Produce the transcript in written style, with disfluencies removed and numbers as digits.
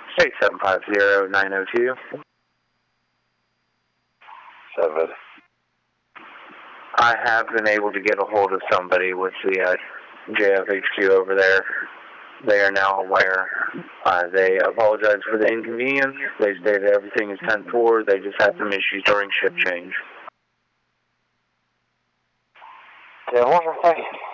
Hey, 750-902. 7. I have been able to get a hold of somebody with the JFHQ over there. They are now aware. They apologize for the inconvenience. They stated everything is 10-4. They just had some issues during shift change. Yeah, what was I thinking?